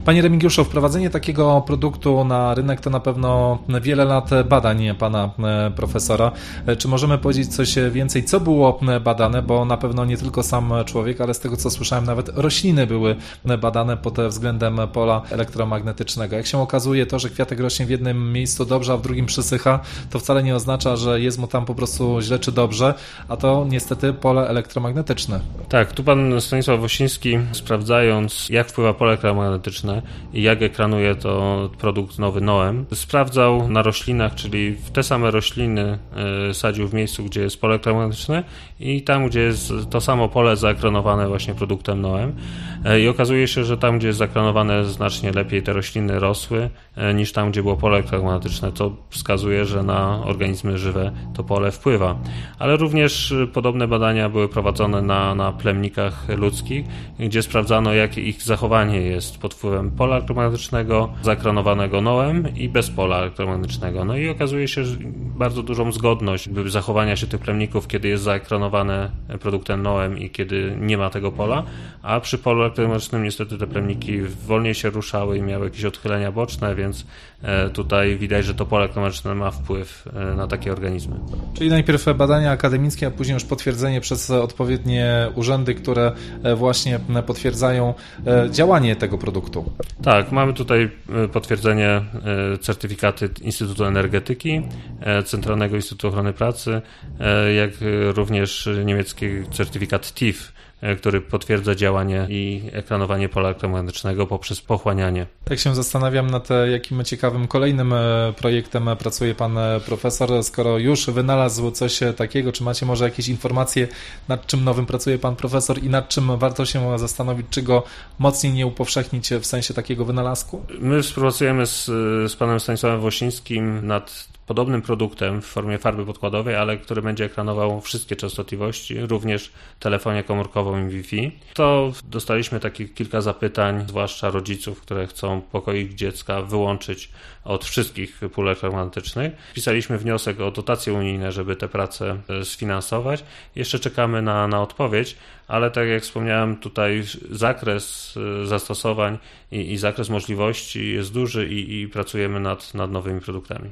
Panie Remigiuszu, wprowadzenie takiego produktu na rynek to na pewno wiele lat badań pana profesora. Czy możemy powiedzieć coś więcej, co było badane, bo na pewno nie tylko sam człowiek, ale z tego co słyszałem nawet rośliny były badane pod względem pola elektromagnetycznego. Jak się okazuje, to, że kwiatek rośnie w jednym miejscu dobrze, a w drugim przysycha, to wcale nie oznacza, że jest mu tam po prostu źle czy dobrze, a to niestety pole elektromagnetyczne. Tak, tu pan Stanisław Wosiński, sprawdzając jak wpływa pole elektromagnetyczne i jak ekranuje to produkt nowy Noem, sprawdzał na roślinach, czyli w te same rośliny sadził w miejscu, gdzie jest pole elektromagnetyczne i tam, gdzie jest to samo pole zaekranowane właśnie produktem Noem i okazuje się, że tam, gdzie jest zaekranowane znacznie lepiej te rośliny rosły niż tam, gdzie było pole elektromagnetyczne, to wskazuje, że na organizmy żywe to pole wpływa. Ale również podobne badania były prowadzone na plemnikach ludzkich, gdzie sprawdzano, jakie ich zachowanie jest pod wpływem pola elektromagnetycznego, zaekranowanego Noem i bez pola elektromagnetycznego. No i okazuje się, że bardzo dużą zgodność zachowania się tych plemników, kiedy jest zaekranowane produktem Noem i kiedy nie ma tego pola, a przy polu elektromagnetycznym niestety te plemniki wolniej się ruszały i miały jakieś odchylenia boczne, więc tutaj widać, że to pole elektromagnetyczne ma wpływ na takie organizmy. Czyli najpierw badania akademickie, a później już potwierdzenie przez odpowiednie urzędy, które właśnie potwierdzają działanie tego produktu. Tak, mamy tutaj potwierdzenie certyfikaty Instytutu Energetyki, Centralnego Instytutu Ochrony Pracy, jak również niemiecki certyfikat TIF, który potwierdza działanie i ekranowanie pola elektromagnetycznego poprzez pochłanianie. Tak się zastanawiam nad jakim ciekawym kolejnym projektem pracuje pan profesor, skoro już wynalazł coś takiego, czy macie może jakieś informacje, nad czym nowym pracuje pan profesor i nad czym warto się zastanowić, czy go mocniej nie upowszechnić w sensie takiego wynalazku? My współpracujemy z panem Stanisławem Wosińskim nad podobnym produktem w formie farby podkładowej, ale który będzie ekranował wszystkie częstotliwości, również telefonię komórkową i Wi-Fi. To dostaliśmy takich kilka zapytań, zwłaszcza rodziców, które chcą pokoik dziecka wyłączyć od wszystkich pól elektromagnetycznych. Pisaliśmy wniosek o dotacje unijne, żeby te prace sfinansować. Jeszcze czekamy na odpowiedź, ale tak jak wspomniałem, tutaj zakres zastosowań i zakres możliwości jest duży i pracujemy nad nowymi produktami.